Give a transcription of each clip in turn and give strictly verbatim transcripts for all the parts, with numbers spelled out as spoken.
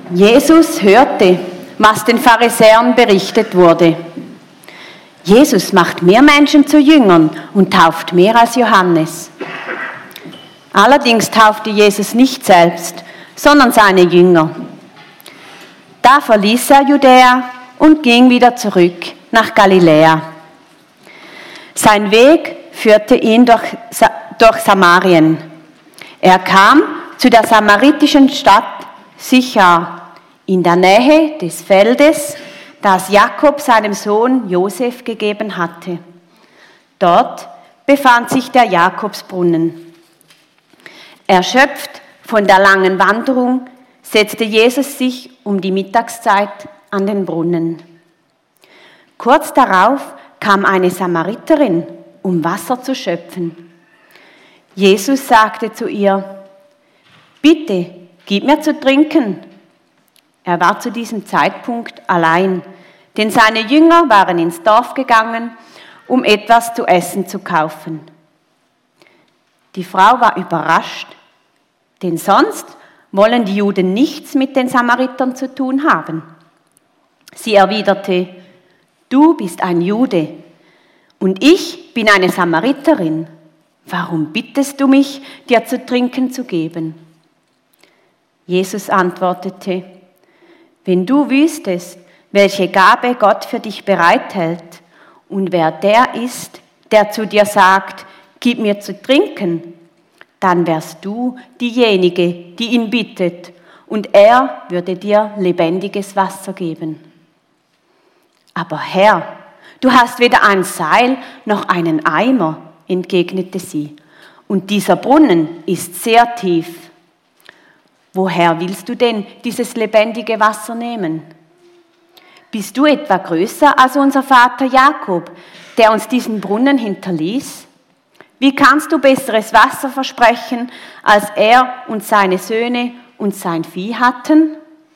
Jesus hörte, was den Pharisäern berichtet wurde. Jesus macht mehr Menschen zu Jüngern und tauft mehr als Johannes. Allerdings taufte Jesus nicht selbst, sondern seine Jünger. Da verließ er Judäa und ging wieder zurück nach Galiläa. Sein Weg führte ihn durch, durch Samarien. Er kam zu der samaritischen Stadt Sichar, in der Nähe des Feldes, das Jakob seinem Sohn Josef gegeben hatte. Dort befand sich der Jakobsbrunnen. Erschöpft von der langen Wanderung setzte Jesus sich um die Mittagszeit an den Brunnen. Kurz darauf kam eine Samariterin, um Wasser zu schöpfen. Jesus sagte zu ihr: Bitte, gib mir zu trinken. Er war zu diesem Zeitpunkt allein, denn seine Jünger waren ins Dorf gegangen, um etwas zu essen zu kaufen. Die Frau war überrascht, denn sonst wollen die Juden nichts mit den Samaritern zu tun haben. Sie erwiderte: Du bist ein Jude und ich bin eine Samariterin. Warum bittest du mich, dir zu trinken zu geben? Jesus antwortete: Wenn du wüsstest, welche Gabe Gott für dich bereithält und wer der ist, der zu dir sagt, gib mir zu trinken, dann wärst du diejenige, die ihn bittet, und er würde dir lebendiges Wasser geben. Aber Herr, du hast weder ein Seil noch einen Eimer, entgegnete sie, und dieser Brunnen ist sehr tief. Woher willst du denn dieses lebendige Wasser nehmen? Bist du etwa größer als unser Vater Jakob, der uns diesen Brunnen hinterließ? Wie kannst du besseres Wasser versprechen, als er und seine Söhne und sein Vieh hatten?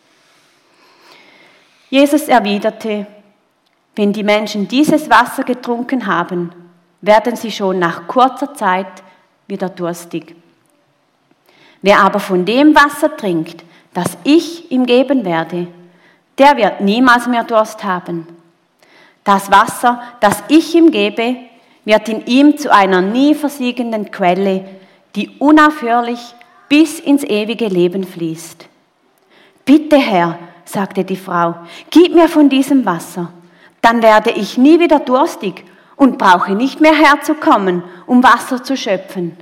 Jesus erwiderte: Wenn die Menschen dieses Wasser getrunken haben, werden sie schon nach kurzer Zeit wieder durstig. Wer aber von dem Wasser trinkt, das ich ihm geben werde, der wird niemals mehr Durst haben. Das Wasser, das ich ihm gebe, wird in ihm zu einer nie versiegenden Quelle, die unaufhörlich bis ins ewige Leben fließt. Bitte, Herr, sagte die Frau, gib mir von diesem Wasser, dann werde ich nie wieder durstig und brauche nicht mehr herzukommen, um Wasser zu schöpfen.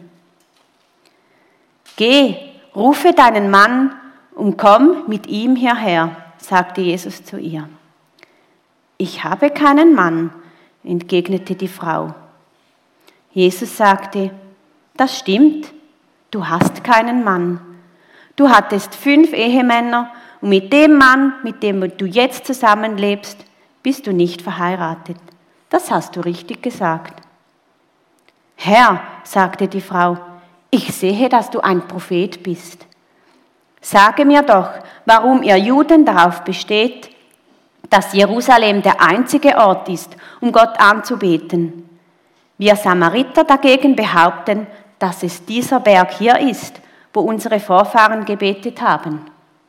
Geh, rufe deinen Mann und komm mit ihm hierher, sagte Jesus zu ihr. Ich habe keinen Mann, entgegnete die Frau. Jesus sagte: Das stimmt, du hast keinen Mann. Du hattest fünf Ehemänner und mit dem Mann, mit dem du jetzt zusammenlebst, bist du nicht verheiratet. Das hast du richtig gesagt. Herr, sagte die Frau, ich sehe, dass du ein Prophet bist. Sage mir doch, warum ihr Juden darauf besteht, dass Jerusalem der einzige Ort ist, um Gott anzubeten. Wir Samariter dagegen behaupten, dass es dieser Berg hier ist, wo unsere Vorfahren gebetet haben.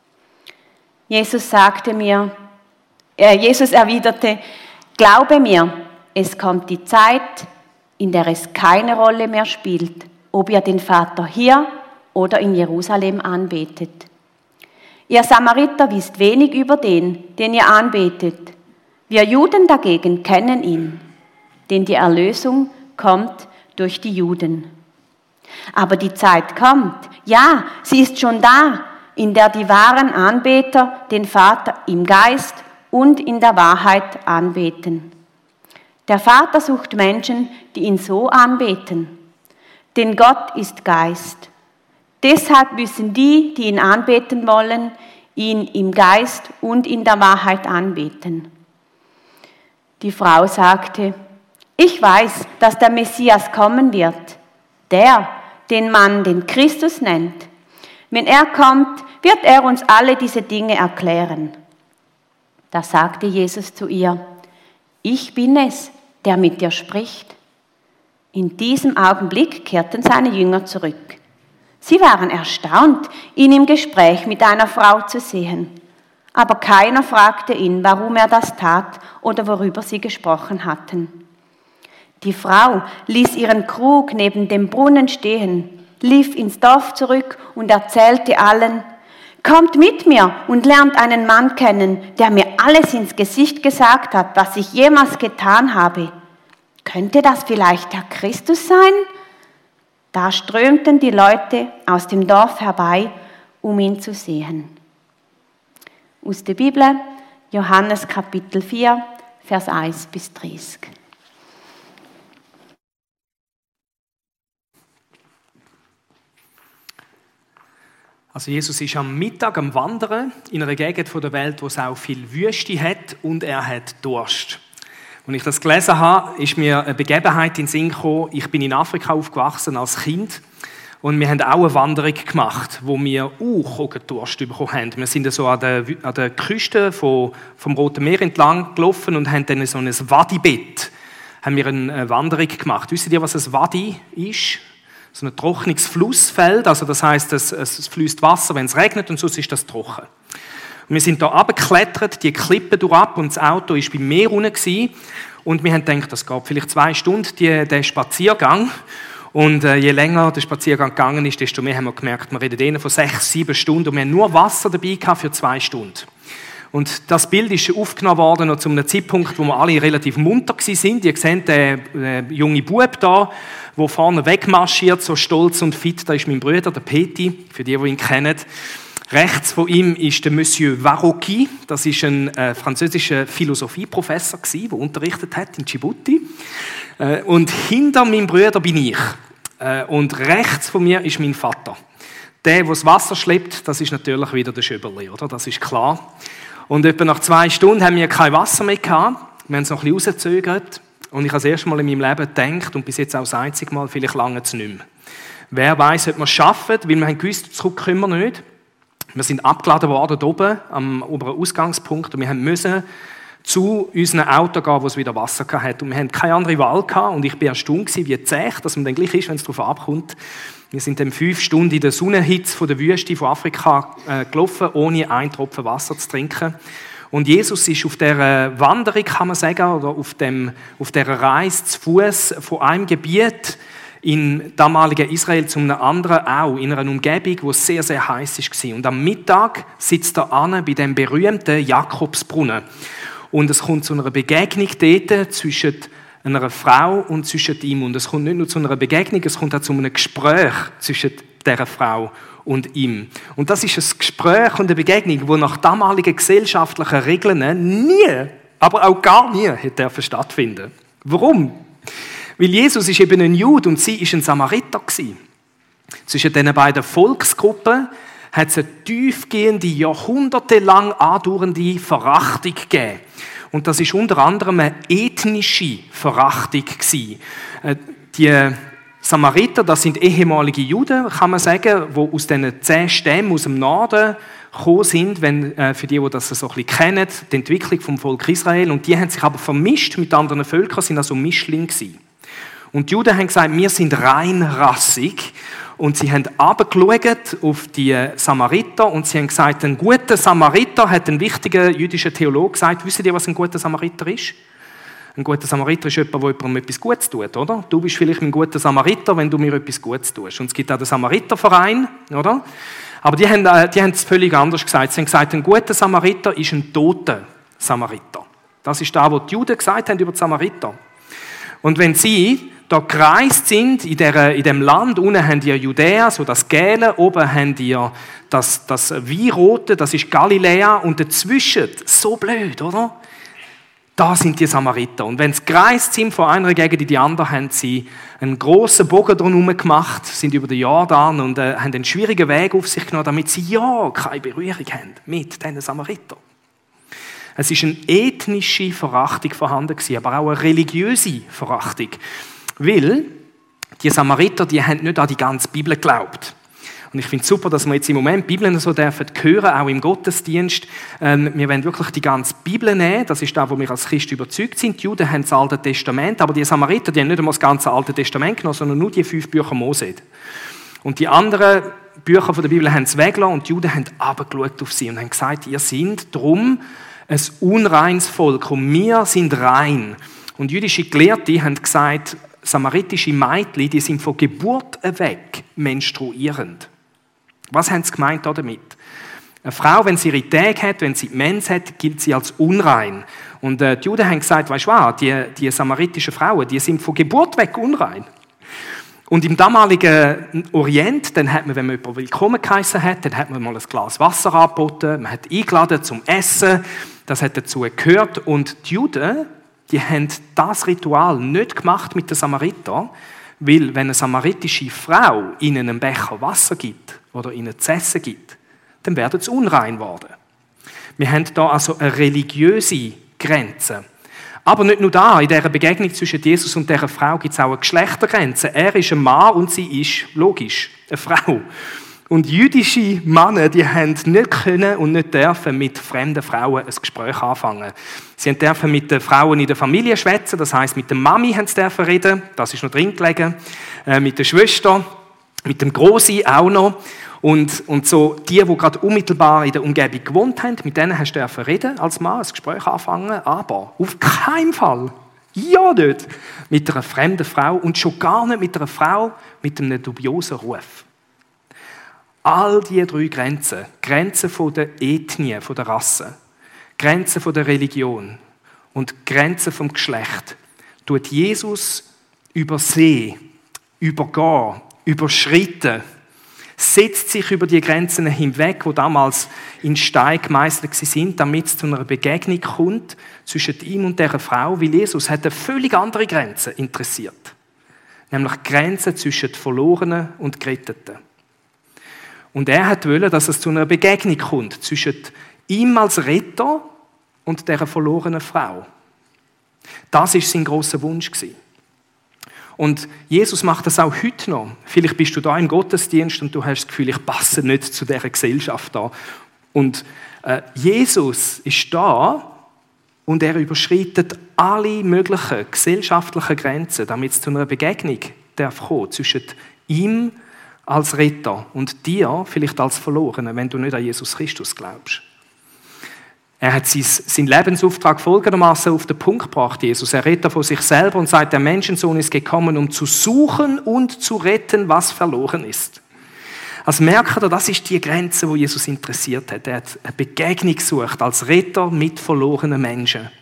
Jesus sagte mir, äh, Jesus erwiderte, glaube mir, es kommt die Zeit, in der es keine Rolle mehr spielt, ob ihr den Vater hier oder in Jerusalem anbetet. Ihr Samariter wisst wenig über den, den ihr anbetet. Wir Juden dagegen kennen ihn, denn die Erlösung kommt durch die Juden. Aber die Zeit kommt, ja, sie ist schon da, in der die wahren Anbeter den Vater im Geist und in der Wahrheit anbeten. Der Vater sucht Menschen, die ihn so anbeten. Denn Gott ist Geist. Deshalb müssen die, die ihn anbeten wollen, ihn im Geist und in der Wahrheit anbeten. Die Frau sagte, ich weiß, dass der Messias kommen wird, der, den man den Christus nennt. Wenn er kommt, wird er uns alle diese Dinge erklären. Da sagte Jesus zu ihr, ich bin es, der mit dir spricht. In diesem Augenblick kehrten seine Jünger zurück. Sie waren erstaunt, ihn im Gespräch mit einer Frau zu sehen. Aber keiner fragte ihn, warum er das tat oder worüber sie gesprochen hatten. Die Frau ließ ihren Krug neben dem Brunnen stehen, lief ins Dorf zurück und erzählte allen: Kommt mit mir und lernt einen Mann kennen, der mir alles ins Gesicht gesagt hat, was ich jemals getan habe. Könnte das vielleicht der Christus sein? Da strömten die Leute aus dem Dorf herbei, um ihn zu sehen. Aus der Bibel, Johannes Kapitel vier, Vers eins bis dreißig. Also Jesus ist am Mittag am Wandern in einer Gegend der Welt, wo es auch viel Wüste hat und er hat Durst. Als ich das gelesen habe, ist mir eine Begebenheit in den Sinn gekommen. Ich bin in Afrika aufgewachsen als Kind und wir haben auch eine Wanderung gemacht, wo wir auch Durst bekommen haben. Wir sind so an der, an der Küste vom, vom Roten Meer entlang gelaufen und haben dann so ein Wadi-Bett, haben wir eine Wanderung gemacht. Wisst ihr, was ein Wadi ist? So ein trockenes Flussfeld, also das heisst, es, es fließt Wasser, wenn es regnet, und sonst ist das trocken. Und wir sind da runtergeklettert, die Klippen durchab, und das Auto war beim Meer unten. Und wir haben gedacht, das geht vielleicht zwei Stunden, die, der Spaziergang. Und äh, je länger der Spaziergang gegangen ist, desto mehr haben wir gemerkt, wir reden denen von sechs, sieben Stunden, und wir haben nur Wasser dabei gehabt für zwei Stunden. Und das Bild ist aufgenommen worden noch zu einem Zeitpunkt, wo wir alle relativ munter waren. Ihr seht den äh, jungen Bub da, der vorne wegmarschiert, so stolz und fit. Da ist mein Bruder, der Peti, für die, die ihn kennen. Rechts von ihm ist der Monsieur Varroqui. Das ist ein äh, französischer Philosophieprofessor, der unterrichtet hat in Djibouti. Äh, und hinter meinem Bruder bin ich. Äh, und rechts von mir ist mein Vater. Der, der das Wasser schleppt, das ist natürlich wieder der Schöberli, oder? Das ist klar. Und etwa nach zwei Stunden haben wir kein Wasser mehr gehabt. Wir haben es noch ein bisschen rausgezögert. Und ich habe das erste Mal in meinem Leben gedacht, und bis jetzt auch das einzige Mal, vielleicht lange es nicht mehr. Wer weiss, ob wir es schaffen, weil wir haben gewusst, zurück können wir nicht. Wir sind abgeladen worden hier oben, am oberen Ausgangspunkt, und wir mussten zu unserem Auto gehen, wo es wieder Wasser hatte. Und wir hatten keine andere Wahl gehabt, und ich war erstaunt, wie zäh, dass man dann gleich ist, wenn es darauf abkommt. Wir sind dann fünf Stunden in der Sonnenhitze von der Wüste von Afrika äh, gelaufen, ohne einen Tropfen Wasser zu trinken. Und Jesus ist auf dieser Wanderung, kann man sagen, oder auf, dem, auf dieser Reise zu Fuß von einem Gebiet im damaligen Israel zu einem anderen auch, in einer Umgebung, wo es sehr, sehr heiß war. Und am Mittag sitzt er an bei dem berühmten Jakobsbrunnen. Und es kommt zu einer Begegnung dort zwischen einer Frau und zwischen ihm. Und es kommt nicht nur zu einer Begegnung, es kommt auch zu einem Gespräch zwischen dieser Frau und ihm. Und das ist ein Gespräch und eine Begegnung, die nach damaligen gesellschaftlichen Regeln nie, aber auch gar nie hätte stattfinden. Warum? Weil Jesus ist eben ein Jude und sie ist ein Samariter gewesen. Zwischen diesen beiden Volksgruppen hat es eine tiefgehende, jahrhundertelang andauernde Verachtung gegeben. Und das ist unter anderem eine ethnische Verachtung gewesen. Die Samariter, das sind ehemalige Juden, kann man sagen, die aus diesen zehn Stämmen aus dem Norden gekommen sind, wenn, äh, für die, die das so ein bisschen kennen, die Entwicklung vom Volk Israel. Und die haben sich aber vermischt mit anderen Völkern, sind also Mischlinge gewesen. Und die Juden haben gesagt, wir sind reinrassig. Und sie haben runtergeschaut auf die Samariter und sie haben gesagt, ein guter Samariter, hat ein wichtiger jüdischer Theologe gesagt, wisst ihr, was ein guter Samariter ist? Ein guter Samariter ist jemand, der jemandem etwas Gutes tut, oder? Du bist vielleicht mein guter Samariter, wenn du mir etwas Gutes tust. Und es gibt auch den Samariterverein, oder? Aber die haben, die haben es völlig anders gesagt. Sie haben gesagt, ein guter Samariter ist ein toter Samariter. Das ist das, was die Juden gesagt haben über die Samariter. Und wenn sie da gereist sind, in, der, in dem Land, unten haben die Judäa, so das Gelbe, oben haben die das, das Weinrote, das ist Galiläa, und dazwischen, so blöd, oder? Da sind die Samariter. Und wenn sie gereist sind von einer Gegend in die andere, haben sie einen grossen Bogen drumherum gemacht, sind über den Jordan und äh, haben einen schwierigen Weg auf sich genommen, damit sie ja keine Berührung haben mit diesen Samaritern. Es war eine ethnische Verachtung vorhanden, aber auch eine religiöse Verachtung. Weil die Samariter, die haben nicht an die ganze Bibel geglaubt. Und ich finde es super, dass wir jetzt im Moment die Bibel so dürfen hören, auch im Gottesdienst. Ähm, wir wollen wirklich die ganze Bibel nehmen. Das ist das, wo wir als Christen überzeugt sind. Die Juden haben das Alte Testament, aber die Samariter, die haben nicht einmal das ganze Alte Testament genommen, sondern nur die fünf Bücher Mose. Und die anderen Bücher der Bibel haben es weggelassen und die Juden haben runtergeschaut auf sie und haben gesagt, ihr seid darum ein unreines Volk und wir sind rein. Und jüdische Gelehrte haben gesagt, samaritische Mädchen, die sind von Geburt weg menstruierend. Was haben sie gemeint damit? Eine Frau, wenn sie ihre Tage hat, wenn sie die Mens hat, gilt sie als unrein. Und äh, die Juden haben gesagt, weißt du was, die, die samaritischen Frauen, die sind von Geburt weg unrein. Und im damaligen Orient, dann hat man, wenn man jemanden willkommen geheissen hat, dann hat man mal ein Glas Wasser angeboten, man hat eingeladen zum Essen, das hat dazu gehört. Und die Juden, die haben das Ritual nicht gemacht mit den Samaritern, weil wenn eine samaritische Frau ihnen einen Becher Wasser gibt oder ihnen zu essen gibt, dann werden sie unrein worden. Wir haben da also eine religiöse Grenze. Aber nicht nur da, in dieser Begegnung zwischen Jesus und dieser Frau gibt es auch eine Geschlechtergrenze. Er ist ein Mann und sie ist, logisch, eine Frau. Und jüdische Männer, die haben nicht können und nicht dürfen mit fremden Frauen ein Gespräch anfangen. Sie dürfen mit den Frauen in der Familie schwätzen, das heisst, mit der Mami haben sie dürfen reden, das ist noch drin gelegen, äh, mit der Schwester, mit dem Grossi auch noch. Und, und so die, die gerade unmittelbar in der Umgebung gewohnt haben, mit denen hast du dürfen reden als Mann, ein Gespräch anfangen, aber auf keinen Fall, ja nicht, mit einer fremden Frau und schon gar nicht mit einer Frau mit einem dubiosen Ruf. All diese drei Grenzen, Grenzen von der Ethnie, von der Rasse, Grenzen von der Religion und Grenzen vom Geschlecht, tut Jesus übersehen, übergehen, überschritten, setzt sich über die Grenzen hinweg, die damals in Stein gemeißelt sind, damit es zu einer Begegnung kommt zwischen ihm und dieser Frau, weil Jesus hat eine völlig andere Grenze interessiert. Nämlich die Grenze zwischen den Verlorenen und Geretteten. Und er hat wollen, dass es zu einer Begegnung kommt zwischen ihm als Retter und dieser verlorenen Frau. Das war sein grosser Wunsch. Und Jesus macht das auch heute noch. Vielleicht bist du da im Gottesdienst und du hast das Gefühl, ich passe nicht zu dieser Gesellschaft da. Und äh, Jesus ist da und er überschreitet alle möglichen gesellschaftlichen Grenzen, damit es zu einer Begegnung darf kommen zwischen ihm als Retter und dir vielleicht als Verlorener, wenn du nicht an Jesus Christus glaubst. Er hat seinen Lebensauftrag folgendermaßen auf den Punkt gebracht, Jesus. Er redet von sich selber und sagt, der Menschensohn ist gekommen, um zu suchen und zu retten, was verloren ist. Also merkt ihr, das ist die Grenze, die Jesus interessiert hat. Er hat eine Begegnung gesucht als Retter mit verlorenen Menschen.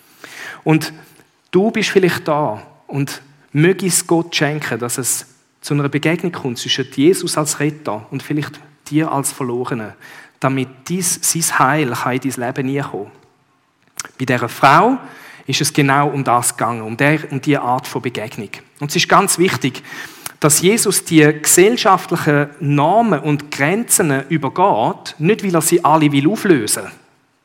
Und du bist vielleicht da und möge es Gott schenken, dass es zu einer Begegnung kommt zwischen Jesus als Retter und vielleicht dir als Verlorene, damit dies, sein Heil kann in dein Leben nie kommen. Bei dieser Frau ist es genau um das gegangen, um, der, um diese Art von Begegnung. Und es ist ganz wichtig, dass Jesus die gesellschaftlichen Normen und Grenzen übergeht, nicht weil er sie alle will auflösen will.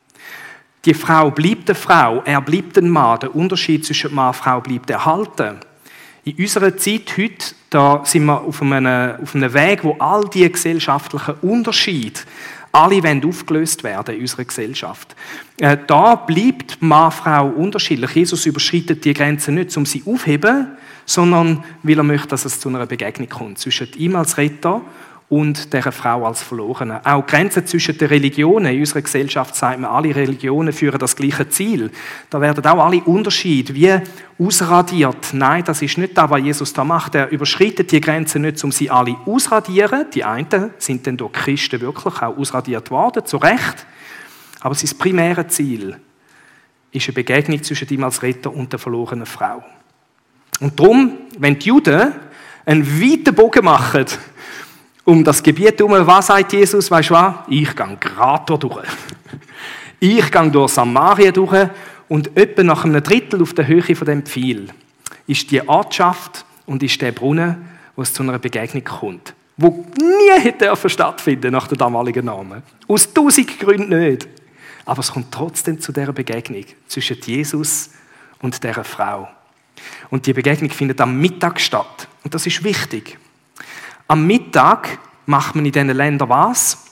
Die Frau bleibt eine Frau, er bleibt ein Mann, der Unterschied zwischen Mann und Frau bleibt erhalten. In unserer Zeit heute, da sind wir auf einem, auf einem Weg, wo all diese gesellschaftlichen Unterschiede alle wollen aufgelöst werden in unserer Gesellschaft. Äh, da bleibt Mann, Frau unterschiedlich. Jesus überschreitet die Grenzen nicht, um sie aufzuheben, sondern weil er möchte, dass es zu einer Begegnung kommt zwischen ihm als Retter und dieser Frau als Verlorene. Auch die Grenzen zwischen den Religionen. In unserer Gesellschaft sagt man, alle Religionen führen das gleiche Ziel. Da werden auch alle Unterschiede wie ausradiert. Nein, das ist nicht das, was Jesus da macht. Er überschreitet die Grenzen nicht, um sie alle auszuradieren. Die einen sind dann durch Christen wirklich auch ausradiert worden, zu Recht. Aber sein primäres Ziel ist eine Begegnung zwischen ihm als Retter und der verlorenen Frau. Und darum, wenn die Juden einen weiten Bogen machen, um das Gebiet herum, was sagt Jesus? Weißt du was? Ich gehe gerade durch. Ich gehe durch Samaria durch und etwa nach einem Drittel auf der Höhe von dem Pfeil ist die Ortschaft und ist der Brunnen, wo es zu einer Begegnung kommt. Wo nie hätte stattfinden nach der damaligen Namen. Aus tausend Gründen nicht. Aber es kommt trotzdem zu dieser Begegnung zwischen Jesus und dieser Frau. Und die Begegnung findet am Mittag statt. Und das ist wichtig. Am Mittag macht man in diesen Ländern was?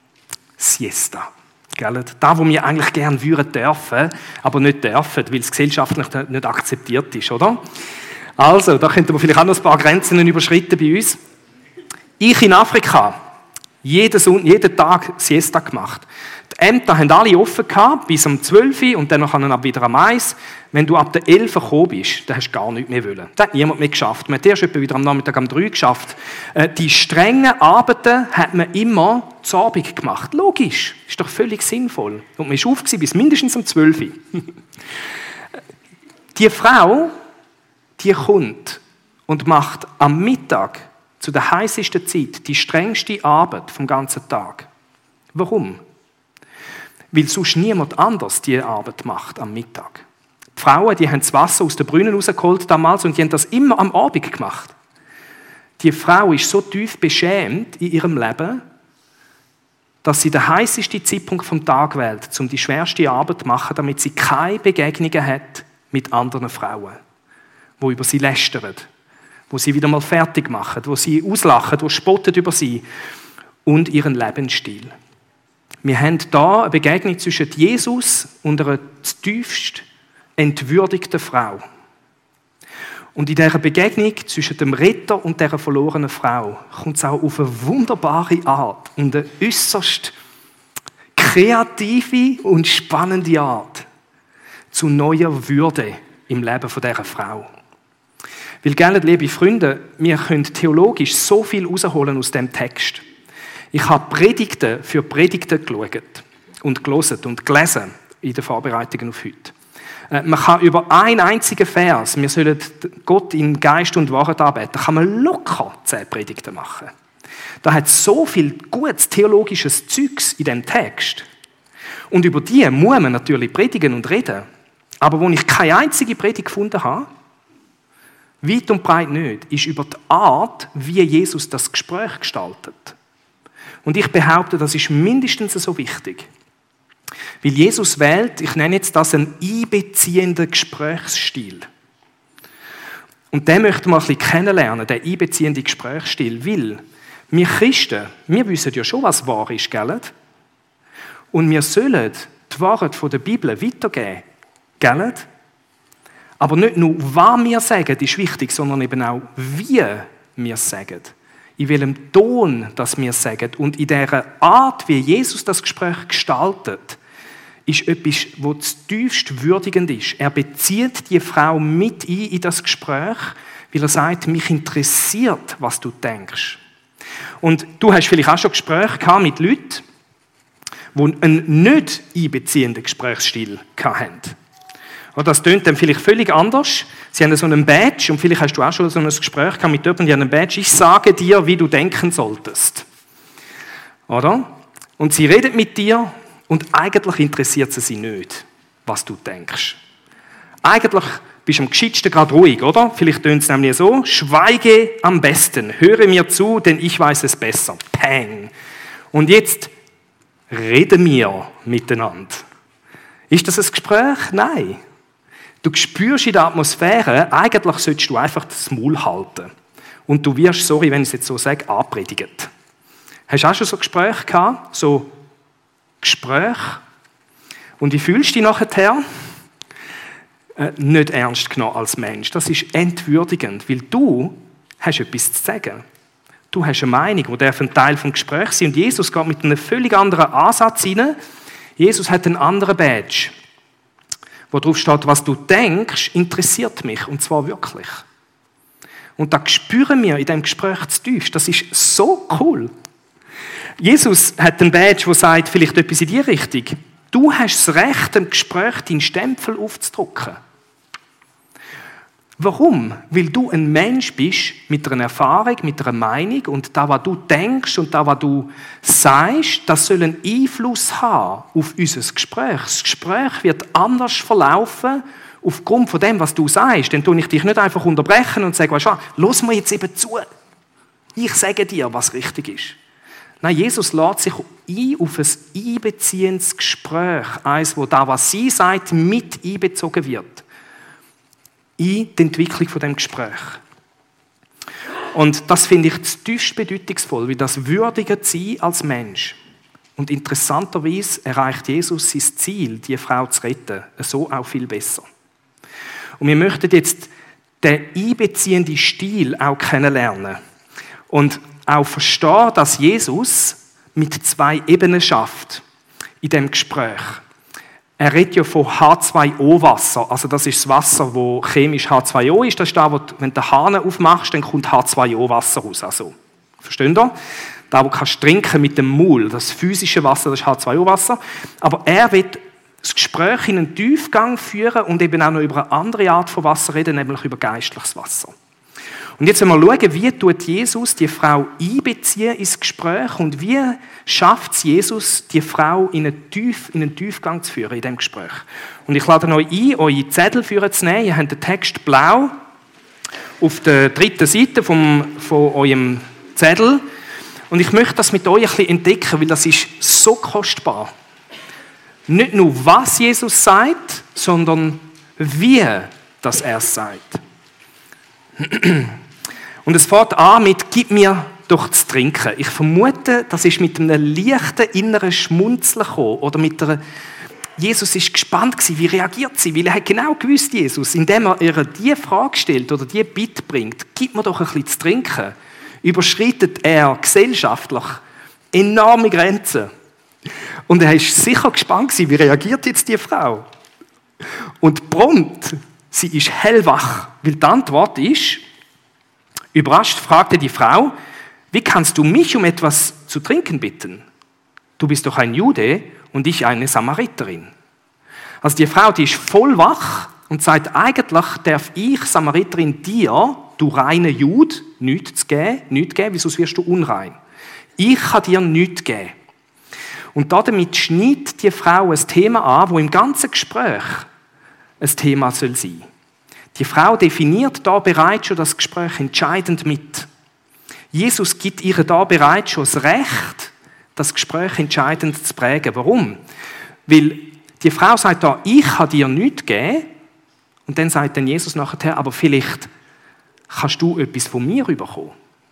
Siesta. Gell? Da, wo wir eigentlich gerne würden dürfen, aber nicht dürfen, weil es gesellschaftlich nicht akzeptiert ist, oder? Also, da könnten wir vielleicht auch noch ein paar Grenzen überschreiten bei uns. Ich in Afrika, Jeden, Sonntag, jeden Tag Siesta gemacht. Die Ämter haben alle offen gehabt, bis um zwölf Uhr und dann noch wieder am eins. Wenn du ab der elf Uhr gekommen bist, dann hast du gar nichts mehr wollen. Das hat niemand mehr geschafft. Man hat erst etwa wieder am Nachmittag um drei Uhr geschafft. Die strengen Arbeiten hat man immer zu Abend gemacht. Logisch, ist doch völlig sinnvoll. Und man war auf bis mindestens um zwölf Uhr. Die Frau, die kommt und macht am Mittag zu der heißesten Zeit die strengste Arbeit vom ganzen Tag. Warum? Weil sonst niemand anders diese Arbeit macht am Mittag. Die Frauen, die haben das Wasser aus den Brunnen rausgeholt damals und die haben das immer am Abend gemacht. Die Frau ist so tief beschämt in ihrem Leben, dass sie den heißesten Zeitpunkt vom Tag wählt, um die schwerste Arbeit zu machen, damit sie keine Begegnungen hat mit anderen Frauen, die über sie lästern, wo sie wieder mal fertig machen, wo sie auslachen, wo spotten über sie und ihren Lebensstil. Wir haben hier eine Begegnung zwischen Jesus und einer tiefst entwürdigten Frau. Und in dieser Begegnung zwischen dem Retter und dieser verlorenen Frau kommt es auch auf eine wunderbare Art und eine äußerst kreative und spannende Art zu neuer Würde im Leben dieser Frau. Weil, gell, liebe Freunde, wir können theologisch so viel herausholen aus dem Text. Ich habe Predigten für Predigten geschaut und gelesen und gelesen in den Vorbereitungen auf heute. Man kann über einen einzigen Vers, wir sollen Gott in Geist und Wahrheit anbeten, kann man locker zehn Predigten machen. Da hat so viel gutes theologisches Zeugs in dem Text. Und über die muss man natürlich predigen und reden. Aber wo ich keine einzige Predigt gefunden habe, weit und breit nicht, ist über die Art, wie Jesus das Gespräch gestaltet. Und ich behaupte, das ist mindestens so wichtig. Weil Jesus wählt, ich nenne jetzt das einen einbeziehenden Gesprächsstil. Und den möchten wir ein bisschen kennenlernen, den einbeziehenden Gesprächsstil. Weil wir Christen, wir wissen ja schon, was wahr ist, gell? Und wir sollen die Wahrheit der Bibel weitergeben, gell? Aber nicht nur, was wir sagen, ist wichtig, sondern eben auch, wie wir es sagen. In welchem Ton das wir sagen. Und in dieser Art, wie Jesus das Gespräch gestaltet, ist etwas, das tiefst würdigend ist. Er bezieht die Frau mit ein in das Gespräch, weil er sagt, mich interessiert, was du denkst. Und du hast vielleicht auch schon Gespräche gehabt mit Leuten, die einen nicht einbeziehenden Gesprächsstil hatten. Das tönt dann vielleicht völlig anders. Sie haben so einen Badge und vielleicht hast du auch schon so ein Gespräch gehabt mit jemandem, die haben einen Badge. Ich sage dir, wie du denken solltest. Oder? Und sie redet mit dir und eigentlich interessiert sie sie nicht, was du denkst. Eigentlich bist du am gescheitsten gerade ruhig, oder? Vielleicht tönt es nämlich so, schweige am besten, höre mir zu, denn ich weiß es besser. Peng. Und jetzt reden wir miteinander. Ist das ein Gespräch? Nein. Du spürst in der Atmosphäre, eigentlich solltest du einfach das Maul halten. Und du wirst, sorry, wenn ich es jetzt so sage, anpredigt. Hast du auch schon so Gespräche gehabt? So Gespräche? Und wie fühlst du dich nachher? Äh, nicht ernst genommen als Mensch. Das ist entwürdigend, weil du hast etwas zu sagen. Du hast eine Meinung, die ein Teil des Gesprächs ist. Und Jesus geht mit einem völlig anderen Ansatz rein. Jesus hat einen anderen Badge, wo drauf steht, was du denkst, interessiert mich, und zwar wirklich. Und das spüren wir in diesem Gespräch zu tief. Das ist so cool. Jesus hat einen Badge, der sagt, vielleicht etwas in die Richtung. Du hast das Recht, im Gespräch deinen Stempel aufzudrücken. Warum? Weil du ein Mensch bist mit einer Erfahrung, mit einer Meinung und das, was du denkst und das, was du sagst, das soll einen Einfluss haben auf unser Gespräch. Das Gespräch wird anders verlaufen aufgrund von dem, was du sagst. Dann tue ich dich nicht einfach unterbrechen und sage, weißt du, lass mir jetzt eben zu. Ich sage dir, was richtig ist. Nein, Jesus lädt sich ein auf ein einbeziehendes Gespräch, eins, wo das, was sie sagt, mit einbezogen wird. In die Entwicklung von dem Gespräch. Und das finde ich zutiefst bedeutungsvoll, wie das würdigt sein als Mensch. Und interessanterweise erreicht Jesus sein Ziel, die Frau zu retten, so auch viel besser. Und wir möchten jetzt den einbeziehenden Stil auch kennenlernen und auch verstehen, dass Jesus mit zwei Ebenen schafft in dem Gespräch. Er redet ja von H zwei O Wasser, also das ist das Wasser, wo chemisch H zwei O ist. Das ist das, wo du, wenn du den Hahn aufmachst, dann kommt H zwei O Wasser raus. Also, versteht ihr? Da, wo du kannst trinken mit dem Maul, das physische Wasser, das ist H zwei O Wasser. Aber er wird das Gespräch in einen Tiefgang führen und eben auch noch über eine andere Art von Wasser reden, nämlich über geistliches Wasser. Und jetzt wollen wir schauen, wie tut Jesus die Frau einbeziehen ins Gespräch und wie schafft es Jesus, die Frau in einen, Tief, in einen Tiefgang zu führen in diesem Gespräch. Und ich lade euch ein, eure Zettel vorzunehmen. Ihr habt den Text blau auf der dritten Seite vom, von eurem Zettel. Und ich möchte das mit euch ein bisschen entdecken, weil das ist so kostbar. Nicht nur, was Jesus sagt, sondern wie das er sagt. Und es fängt an mit, gib mir doch zu trinken. Ich vermute, das ist mit einem leichten inneren Schmunzeln gekommen. Oder mit einer, Jesus ist gespannt gewesen, wie reagiert sie? Weil er hat genau gewusst, Jesus, indem er ihr diese Frage stellt oder diese Bitte bringt, gib mir doch ein bisschen zu trinken, überschreitet er gesellschaftlich enorme Grenzen. Und er ist sicher gespannt gewesen, wie reagiert jetzt die Frau? Und prompt, sie ist hellwach, weil die Antwort ist, überrascht fragte die Frau, wie kannst du mich um etwas zu trinken bitten? Du bist doch ein Jude und ich eine Samariterin. Also die Frau, die ist voll wach und sagt, eigentlich darf ich, Samariterin, dir, du reine Jude, nichts geben, nichts geben, weil sonst wirst du unrein. Ich kann dir nichts geben. Und damit schneidet die Frau ein Thema an, das im ganzen Gespräch ein Thema soll sein. Die Frau definiert da bereits schon das Gespräch entscheidend mit. Jesus gibt ihr da bereits schon das Recht, das Gespräch entscheidend zu prägen. Warum? Weil die Frau sagt da, ich kann dir nichts geben. Und dann sagt dann Jesus nachher, aber vielleicht kannst du etwas von mir bekommen.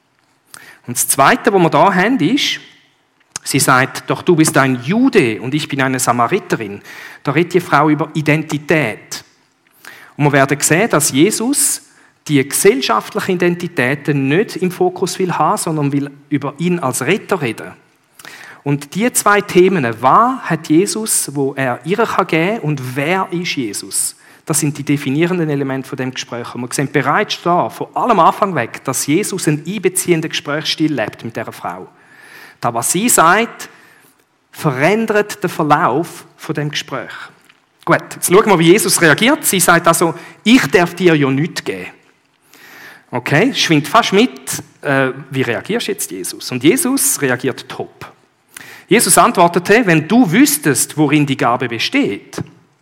Und das Zweite, was wir da haben, ist, sie sagt, doch du bist ein Jude und ich bin eine Samariterin. Da redet die Frau über Identität. Und wir werden sehen, dass Jesus die gesellschaftlichen Identitäten nicht im Fokus will haben, sondern will über ihn als Retter reden. Und die zwei Themen, was hat Jesus, wo er ihr geben kann, und wer ist Jesus? Das sind die definierenden Elemente von dem Gespräch. Und wir sehen bereits da, von allem Anfang weg, dass Jesus einen einbeziehenden Gesprächsstil lebt mit dieser Frau. Das, was sie sagt, verändert den Verlauf von dem Gespräch. Gut, jetzt schauen wir, wie Jesus reagiert. Sie sagt also, ich darf dir ja nichts geben. Okay, schwingt fast mit, äh, wie reagierst jetzt Jesus? Und Jesus reagiert top. Jesus antwortete, wenn du wüsstest, worin die Gabe besteht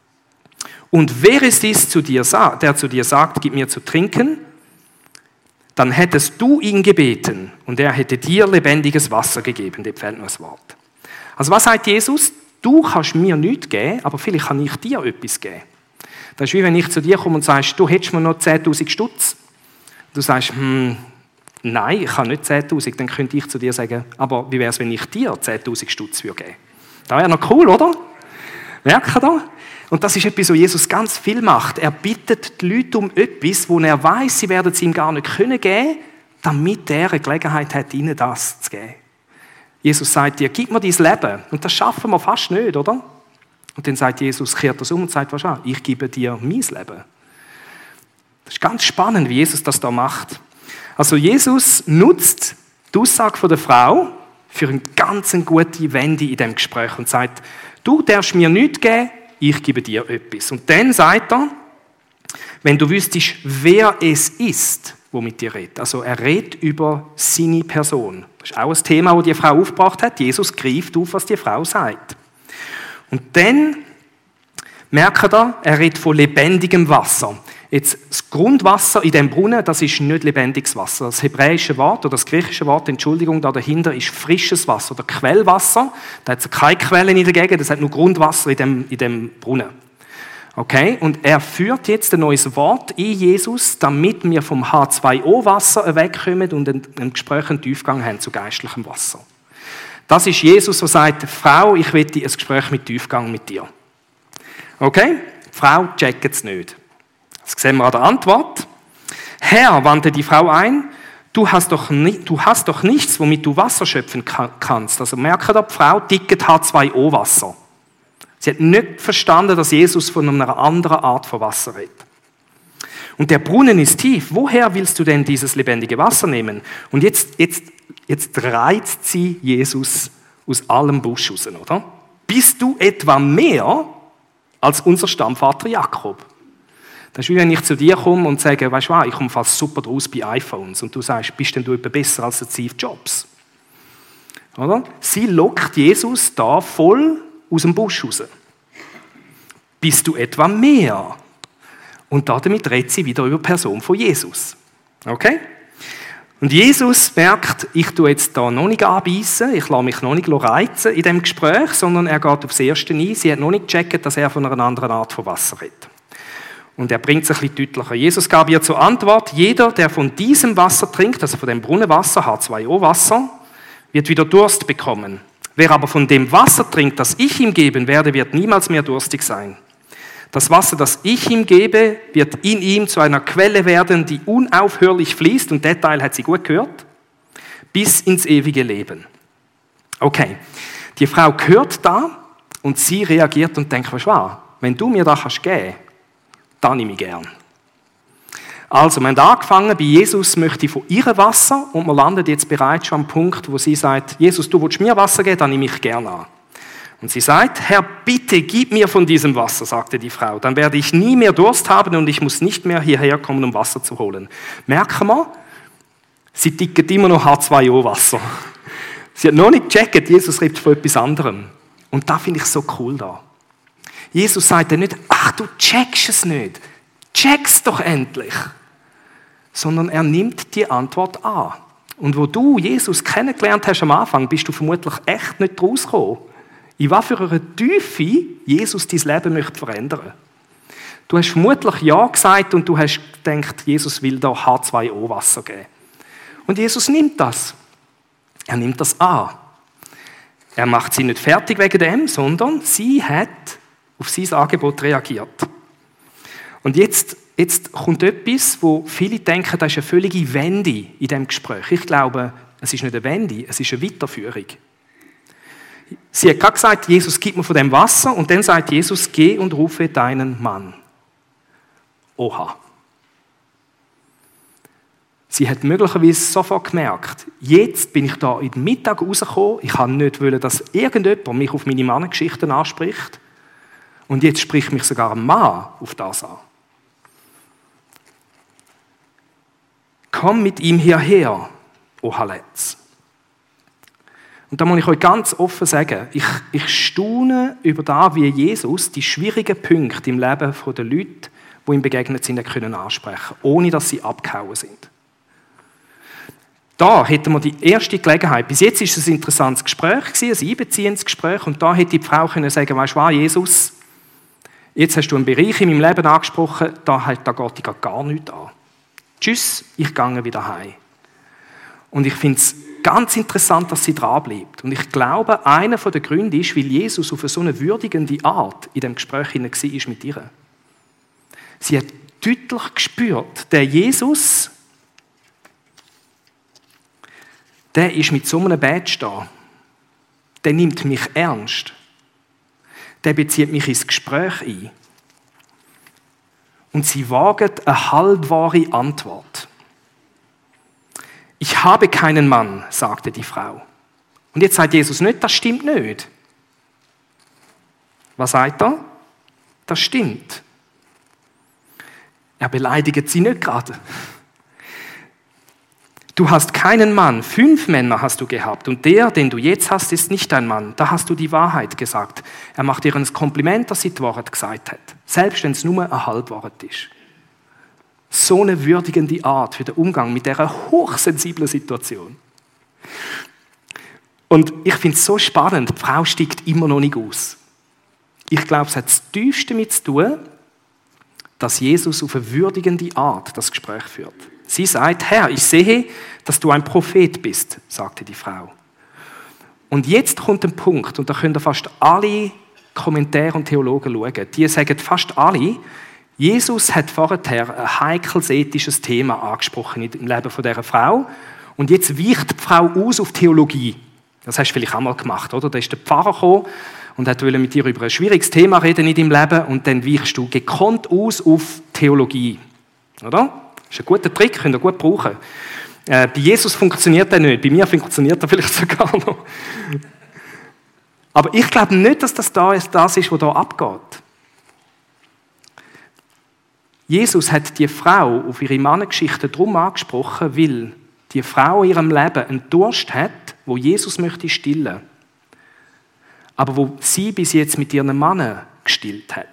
und wer es ist, der zu dir sagt, gib mir zu trinken, dann hättest du ihn gebeten und er hätte dir lebendiges Wasser gegeben. Dem fehlt noch ein Wort. Also was sagt Jesus? Du kannst mir nichts geben, aber vielleicht kann ich dir etwas geben. Das ist wie wenn ich zu dir komme und sagst, du hättest mir noch zehntausend Stutz. Du sagst, hm, nein, ich habe nicht zehntausend. Dann könnte ich zu dir sagen, aber wie wäre es, wenn ich dir zehntausend Stutz geben würde? Das wäre noch cool, oder? Merkt ihr das? Und das ist etwas, was Jesus ganz viel macht. Er bittet die Leute um etwas, wo er weiß, sie werden es ihm gar nicht können geben, damit er eine Gelegenheit hat, ihnen das zu geben. Jesus sagt dir, gib mir dein Leben. Und das schaffen wir fast nicht, oder? Und dann sagt Jesus, kehrt das um und sagt, was an, ich gebe dir mein Leben. Das ist ganz spannend, wie Jesus das da macht. Also Jesus nutzt die Aussage der Frau für eine ganz gute Wende in diesem Gespräch und sagt, du darfst mir nichts geben, ich gebe dir etwas. Und dann sagt er, wenn du wüsstest, wer es ist, wo mit dir redet. Also er redet über seine Person. Das ist auch ein Thema, das die Frau aufgebracht hat. Jesus greift auf, was die Frau sagt. Und dann merkt er, er redet von lebendigem Wasser. Jetzt, das Grundwasser in diesem Brunnen, das ist nicht lebendiges Wasser. Das hebräische Wort oder das griechische Wort, Entschuldigung, da dahinter ist frisches Wasser oder Quellwasser. Da hat es keine Quellen in der Gegend, das hat nur Grundwasser in dem, in dem Brunnen. Okay, und er führt jetzt ein neues Wort in Jesus, damit wir vom H zwei O Wasser wegkommen und einen Gespräch, einen Tiefgang haben zu geistlichem Wasser. Das ist Jesus, der sagt, Frau, ich will ein Gespräch mit Tiefgang mit dir. Okay, die Frau checkt es nicht. Das sehen wir an der Antwort. Herr, wandte die Frau ein, du hast doch, ni- du hast doch nichts, womit du Wasser schöpfen ka- kannst. Also merke da, die Frau tickt H zwei O Wasser. Sie hat nicht verstanden, dass Jesus von einer anderen Art von Wasser redet. Und der Brunnen ist tief. Woher willst du denn dieses lebendige Wasser nehmen? Und jetzt, jetzt, jetzt reizt sie Jesus aus allem Busch raus, oder? Bist du etwa mehr als unser Stammvater Jakob? Das ist wie wenn ich zu dir komme und sage, weißt du was, ich komme fast super draus bei iPhones. Und du sagst, bist denn du etwa besser als der Steve Jobs? Oder? Sie lockt Jesus da voll aus dem Busch raus. Bist du etwa mehr? Und damit redet sie wieder über die Person von Jesus. Okay? Und Jesus merkt, ich tue jetzt da noch nicht anbeissen, ich lasse mich noch nicht reizen in diesem Gespräch, sondern er geht aufs Erste ein. Sie hat noch nicht gecheckt, dass er von einer anderen Art von Wasser redet. Und er bringt es ein bisschen deutlicher. Jesus gab ihr zur Antwort, jeder, der von diesem Wasser trinkt, also von dem Brunnenwasser, H zwei O Wasser, wird wieder Durst bekommen. Wer aber von dem Wasser trinkt, das ich ihm geben werde, wird niemals mehr durstig sein. Das Wasser, das ich ihm gebe, wird in ihm zu einer Quelle werden, die unaufhörlich fließt, und der Teil hat sie gut gehört, bis ins ewige Leben. Okay, die Frau hört da und sie reagiert und denkt, was war? Wenn du mir das kannst geben, dann nehme ich gern. Also, wir haben angefangen, bei Jesus möchte ich von ihrem Wasser, und wir landen jetzt bereits schon am Punkt, wo sie sagt, Jesus, du willst mir Wasser geben, dann nehme ich gerne an. Und sie sagt, Herr, bitte gib mir von diesem Wasser, sagte die Frau. Dann werde ich nie mehr Durst haben und ich muss nicht mehr hierher kommen, um Wasser zu holen. Merken wir, sie tickt immer noch H zwei O Wasser. Sie hat noch nicht gecheckt, Jesus redet von etwas anderem. Und da finde ich so cool da. Jesus sagt dann nicht, ach, du checkst es nicht. Check's doch endlich. Sondern er nimmt die Antwort an. Und wo du Jesus kennengelernt hast am Anfang, bist du vermutlich echt nicht rausgekommen. In was für einer Tiefe Jesus dein Leben möchte verändern. Du hast vermutlich Ja gesagt und du hast gedacht, Jesus will da H zwei O Wasser geben. Und Jesus nimmt das. Er nimmt das an. Er macht sie nicht fertig wegen dem, sondern sie hat auf sein Angebot reagiert. Und jetzt, jetzt kommt etwas, wo viele denken, das ist eine völlige Wende in diesem Gespräch. Ich glaube, es ist nicht eine Wende, es ist eine Weiterführung. Sie hat gerade gesagt, Jesus, gib mir von dem Wasser, und dann sagt Jesus, geh und rufe deinen Mann. Oha. Sie hat möglicherweise sofort gemerkt, jetzt bin ich da in den Mittag rausgekommen, ich wollte nicht, dass irgendjemand mich auf meine Mannengeschichten anspricht, und jetzt spricht mich sogar ein Mann auf das an. Komm mit ihm hierher, o Haletz. Und da muss ich euch ganz offen sagen, ich, ich staune über das, wie Jesus die schwierigen Punkte im Leben der Leute, die ihm begegnet sind, können ansprechen, ohne dass sie abgehauen sind. Da hätten wir die erste Gelegenheit. Bis jetzt war es ein interessantes Gespräch, ein einbeziehendes Gespräch, und da hätte die Frau können sagen, weißt du was, Jesus, jetzt hast du einen Bereich in meinem Leben angesprochen, da, halt, da geht dich gar nichts an. Tschüss, ich gehe wieder heim. Und ich finde es ganz interessant, dass sie dranbleibt. Und ich glaube, einer der Gründe ist, weil Jesus auf eine so eine würdigende Art in dem Gespräch war mit ihr. Sie hat deutlich gespürt, der Jesus, der ist mit so einem Badge da. Der nimmt mich ernst. Der bezieht mich ins Gespräch ein. Und sie wagt eine halbwahre Antwort. Ich habe keinen Mann, sagte die Frau. Und jetzt sagt Jesus nicht, das stimmt nicht. Was sagt er? Das stimmt. Er beleidigt sie nicht gerade. Du hast keinen Mann, fünf Männer hast du gehabt, und der, den du jetzt hast, ist nicht dein Mann. Da hast du die Wahrheit gesagt. Er macht ihr ein Kompliment, dass sie die Wahrheit gesagt hat. Selbst wenn es nur eine Halbwahrheit ist. So eine würdigende Art für den Umgang mit dieser hochsensiblen Situation. Und ich finde es so spannend, die Frau steigt immer noch nicht aus. Ich glaube, es hat das Tiefste damit zu tun, dass Jesus auf eine würdigende Art das Gespräch führt. Sie sagt, Herr, ich sehe, dass du ein Prophet bist, sagte die Frau. Und jetzt kommt ein Punkt, und da können fast alle Kommentare und Theologen schauen. Die sagen fast alle, Jesus hat vorher ein heikles ethisches Thema angesprochen im Leben von dieser Frau. Und jetzt weicht die Frau aus auf Theologie. Das hast du vielleicht auch mal gemacht, oder? Da ist der Pfarrer gekommen und hat mit dir über ein schwieriges Thema reden in deinem Leben und dann weichst du gekonnt aus auf Theologie. Oder? Das ist ein guter Trick, könnt ihr gut brauchen. Äh, bei Jesus funktioniert der nicht, bei mir funktioniert er vielleicht sogar noch. Aber ich glaube nicht, dass das das ist, was hier abgeht. Jesus hat die Frau auf ihre Mannengeschichte darum angesprochen, weil die Frau in ihrem Leben einen Durst hat, wo Jesus möchte stillen. Aber wo sie bis jetzt mit ihren Mannen gestillt hat.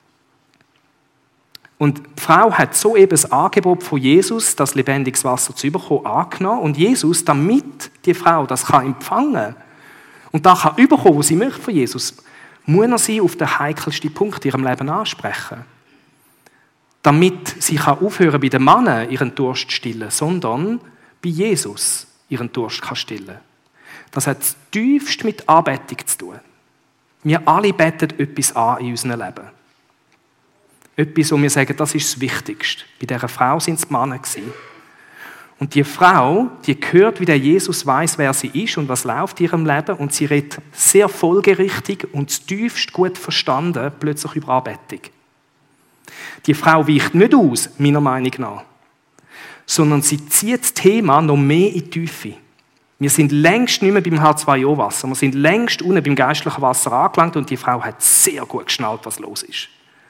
Und die Frau hat soeben das Angebot von Jesus, das lebendiges Wasser zu bekommen, angenommen. Und Jesus, damit die Frau das kann empfangen und das kann bekommen, was sie möchte von Jesus, muss er sie auf den heikelsten Punkt in ihrem Leben ansprechen. Damit sie kann aufhören bei den Männern ihren Durst stillen, sondern bei Jesus ihren Durst kann stillen. Das hat tiefst mit Anbetung zu tun. Wir alle beten etwas an in unserem Leben. Etwas, wo wir sagen, das ist das Wichtigste. Bei dieser Frau sind es die Männer gewesen. Und die Frau, die hört, wie der Jesus weiß, wer sie ist und was läuft in ihrem Leben, und sie redet sehr folgerichtig und tiefst gut verstanden plötzlich über Anbetung. Die Frau weicht nicht aus, meiner Meinung nach, sondern sie zieht das Thema noch mehr in die Tiefe. Wir sind längst nicht mehr beim H zwei O Wasser, wir sind längst unten beim geistlichen Wasser angelangt und die Frau hat sehr gut geschnallt, was los ist.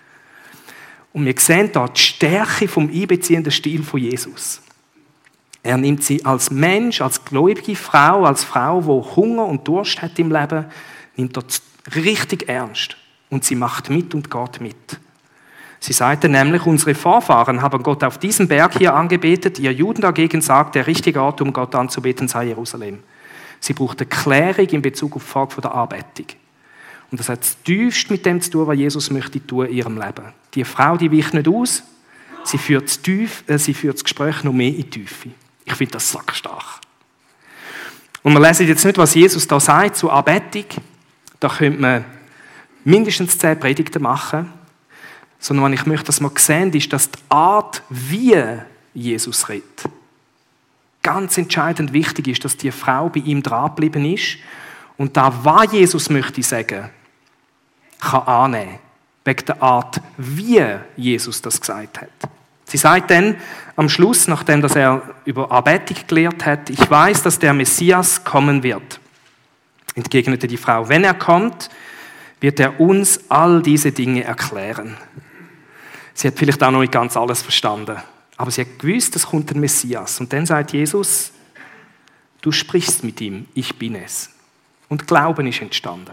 Und wir sehen hier die Stärke vom einbeziehenden Stil von Jesus. Er nimmt sie als Mensch, als gläubige Frau, als Frau, die Hunger und Durst hat im Leben, nimmt er richtig ernst. Und sie macht mit und geht mit. Sie sagte nämlich, unsere Vorfahren haben Gott auf diesem Berg hier angebetet. Ihr Juden dagegen sagt, der richtige Ort, um Gott anzubeten, sei Jerusalem. Sie braucht eine Klärung in Bezug auf die Frage der Anbetung. Und das hat das tiefst mit dem zu tun, was Jesus möchte tun in ihrem Leben. Die Frau, die weicht nicht aus, sie führt das, Tief, äh, sie führt das Gespräch noch mehr in die Tiefe. Ich finde das sackstark. Und wir lesen jetzt nicht, was Jesus da sagt zur Anbetung. Da könnte man mindestens zehn Predigten machen. Sondern was ich möchte, dass wir sehen, ist, dass die Art, wie Jesus redet, ganz entscheidend wichtig ist, dass die Frau bei ihm dranbleiben ist und da, was Jesus möchte sagen, kann annehmen. Wegen der Art, wie Jesus das gesagt hat. Sie sagt dann am Schluss, nachdem dass er über Anbetung gelehrt hat, ich weiß, dass der Messias kommen wird. Entgegnete die Frau, wenn er kommt, wird er uns all diese Dinge erklären. Sie hat vielleicht auch noch nicht ganz alles verstanden, aber sie hat gewusst, es kommt der Messias. Und dann sagt Jesus, du sprichst mit ihm, ich bin es. Und Glauben ist entstanden.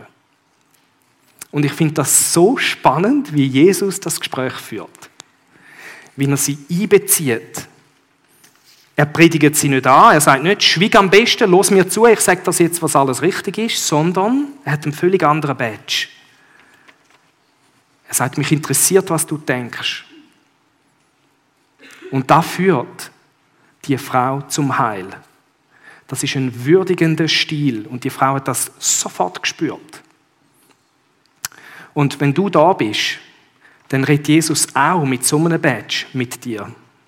Und ich finde das so spannend, wie Jesus das Gespräch führt. Wie er sie einbezieht. Er predigt sie nicht an, er sagt nicht, schweig am besten, los mir zu, ich sage das jetzt, was alles richtig ist, sondern er hat einen völlig anderen Badge. Er sagt, mich interessiert, was du denkst. Und das führt die Frau zum Heil. Das ist ein würdigender Stil und die Frau hat das sofort gespürt. Und wenn du da bist, dann redet Jesus auch mit so einem Badge mit dir.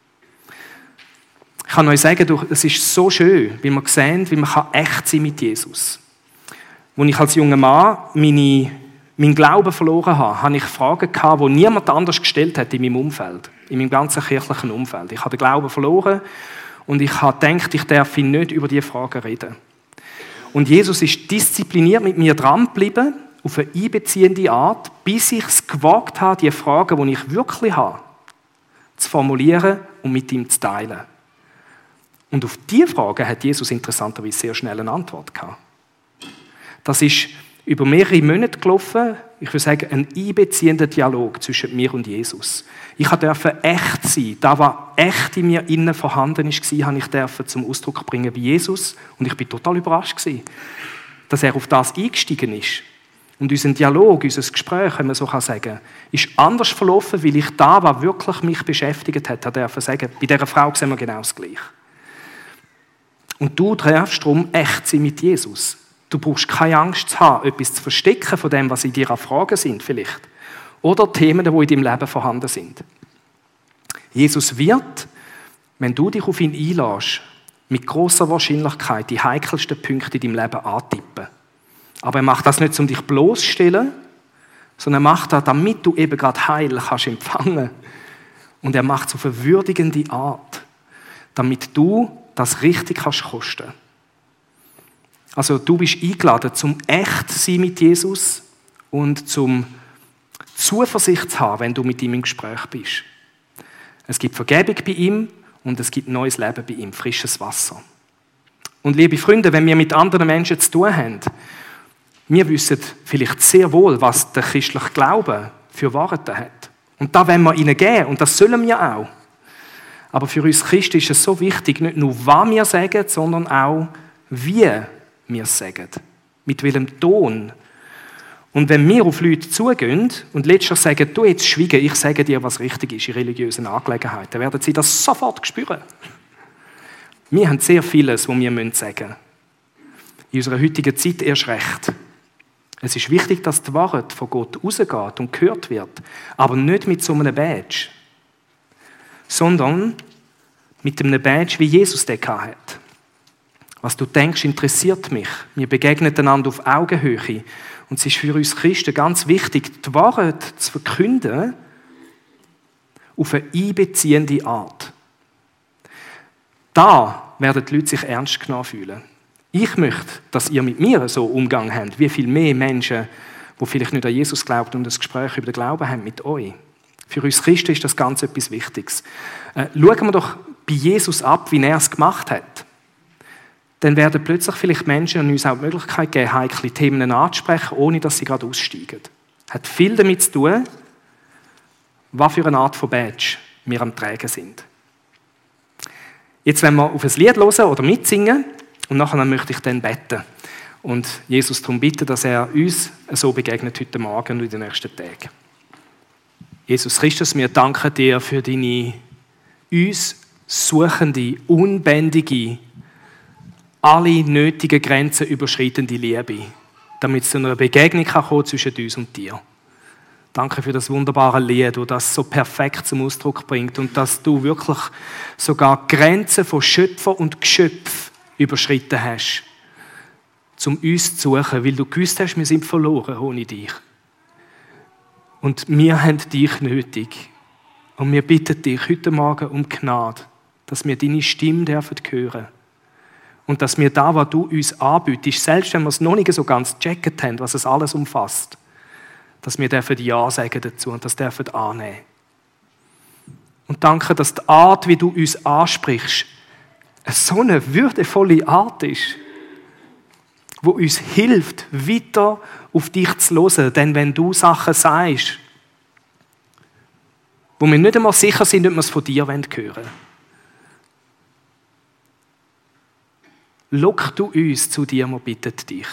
Ich kann euch sagen, es ist so schön, wie man sehen, wie man echt sein mit Jesus. Als ich als junger Mann meine meinen Glauben verloren habe, hatte ich Fragen gehabt, die niemand anders gestellt hat in meinem Umfeld, in meinem ganzen kirchlichen Umfeld. Ich habe den Glauben verloren und ich habe gedacht, ich darf nicht über diese Fragen reden. Und Jesus ist diszipliniert mit mir dran geblieben, auf eine einbeziehende Art, bis ich es gewagt habe, die Fragen, die ich wirklich habe, zu formulieren und mit ihm zu teilen. Und auf diese Fragen hat Jesus interessanterweise sehr schnell eine Antwort gehabt. Das ist über mehrere Monate gelaufen, ich würde sagen, ein einbeziehender Dialog zwischen mir und Jesus. Ich durfte echt sein. Das, was echt in mir innen vorhanden war, habe ich durfte zum Ausdruck bringen bei Jesus. Und ich war total überrascht, dass er auf das eingestiegen ist. Und unser Dialog, unser Gespräch, wenn man so sagen kann, ist anders verlaufen, weil ich da, was wirklich mich beschäftigt hat, durfte sagen, bei dieser Frau sehen wir genau das Gleiche. Und du darfst darum echt sein mit Jesus. Du brauchst keine Angst zu haben, etwas zu verstecken von dem, was in dir an Fragen sind vielleicht. Oder Themen, die in deinem Leben vorhanden sind. Jesus wird, wenn du dich auf ihn einlässt, mit grosser Wahrscheinlichkeit die heikelsten Punkte in deinem Leben antippen. Aber er macht das nicht, um dich bloßzustellen, sondern er macht das, damit du eben gerade Heil kannst empfangen. Und er macht es auf eine würdigende Art, damit du das richtig kannst kosten. Also du bist eingeladen, zum echt zu sein mit Jesus und zum Zuversicht zu haben, wenn du mit ihm im Gespräch bist. Es gibt Vergebung bei ihm und es gibt neues Leben bei ihm, frisches Wasser. Und liebe Freunde, wenn wir mit anderen Menschen zu tun haben, wir wissen vielleicht sehr wohl, was der christliche Glaube für Wahrheiten hat. Und da wollen wir ihnen geben und das sollen wir auch. Aber für uns Christen ist es so wichtig, nicht nur was wir sagen, sondern auch wie wir es sagen. Mit welchem Ton. Und wenn wir auf Leute zugehen und letztlich sagen, du jetzt schweige, ich sage dir, was richtig ist in religiösen Angelegenheiten, dann werden sie das sofort spüren. Wir haben sehr vieles, was wir sagen müssen. In unserer heutigen Zeit erst recht. Es ist wichtig, dass die Wahrheit von Gott rausgeht und gehört wird, aber nicht mit so einem Badge, sondern mit einem Badge, wie Jesus den hat. Was du denkst, interessiert mich. Wir begegnen einander auf Augenhöhe. Und es ist für uns Christen ganz wichtig, die Wahrheit zu verkünden auf eine einbeziehende Art. Da werden die Leute sich ernst genommen fühlen. Ich möchte, dass ihr mit mir so Umgang habt, wie viel mehr Menschen, die vielleicht nicht an Jesus glauben und ein Gespräch über den Glauben haben mit euch. Für uns Christen ist das ganz etwas Wichtiges. Äh, schauen wir doch bei Jesus ab, wie er es gemacht hat. Dann werden plötzlich vielleicht Menschen uns auch die Möglichkeit geben, heikle Themen anzusprechen, ohne dass sie gerade aussteigen. Hat viel damit zu tun, was für eine Art von Badge wir am Tragen sind. Jetzt wollen wir auf ein Lied hören oder mitsingen und nachher möchte ich dann beten. Und Jesus darum bitten, dass er uns so begegnet heute Morgen und in den nächsten Tagen. Jesus Christus, wir danken dir für deine uns suchende, unbändige, alle nötigen Grenzen überschreitende Liebe, damit es zu einer Begegnung kommen kann zwischen uns und dir. Danke für das wunderbare Lied, das das so perfekt zum Ausdruck bringt und dass du wirklich sogar Grenzen von Schöpfer und Geschöpf überschritten hast, um uns zu suchen, weil du gewusst hast, wir sind verloren ohne dich. Und wir haben dich nötig. Und wir bitten dich heute Morgen um Gnade, dass wir deine Stimme dürfen hören. Und dass wir da, was du uns anbietest, selbst wenn wir es noch nicht so ganz gecheckt haben, was es alles umfasst, dass wir dürfen Ja sagen dazu und das dürfen annehmen. Und danke, dass die Art, wie du uns ansprichst, so eine würdevolle Art ist, wo uns hilft, weiter auf dich zu hören. Denn wenn du Sachen sagst, wo wir nicht einmal sicher sind, ob wir es von dir hören wollen, lock du uns zu dir, wir bitten dich.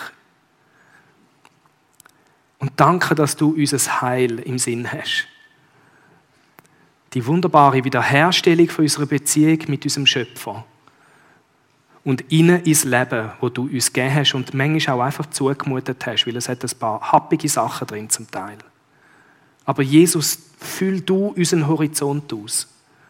Und danke, dass du unser Heil im Sinn hast. Die wunderbare Wiederherstellung von unserer Beziehung mit unserem Schöpfer. Und innen ins Leben, wo du uns gegeben hast und manchmal auch einfach zugemutet hast, weil es hat ein paar happige Sachen drin zum Teil. Aber Jesus, füll du unseren Horizont aus.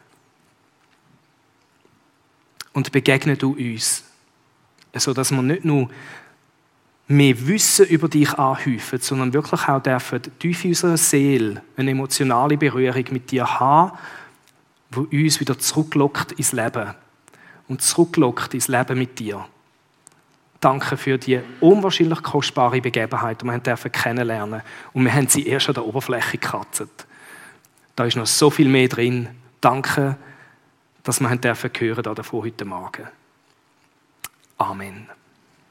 Und begegne du uns. So dass wir nicht nur mehr Wissen über dich anhäufen, sondern wirklich auch dürfen tief in unserer Seele eine emotionale Berührung mit dir haben, die uns wieder zurücklockt ins Leben und zurücklockt ins Leben mit dir. Danke für die unwahrscheinlich kostbare Begebenheit, die wir dürfen kennenlernen und wir haben sie erst an der Oberfläche gekratzt. Da ist noch so viel mehr drin. Danke, dass wir dürfen hören davon heute Morgen. Amen.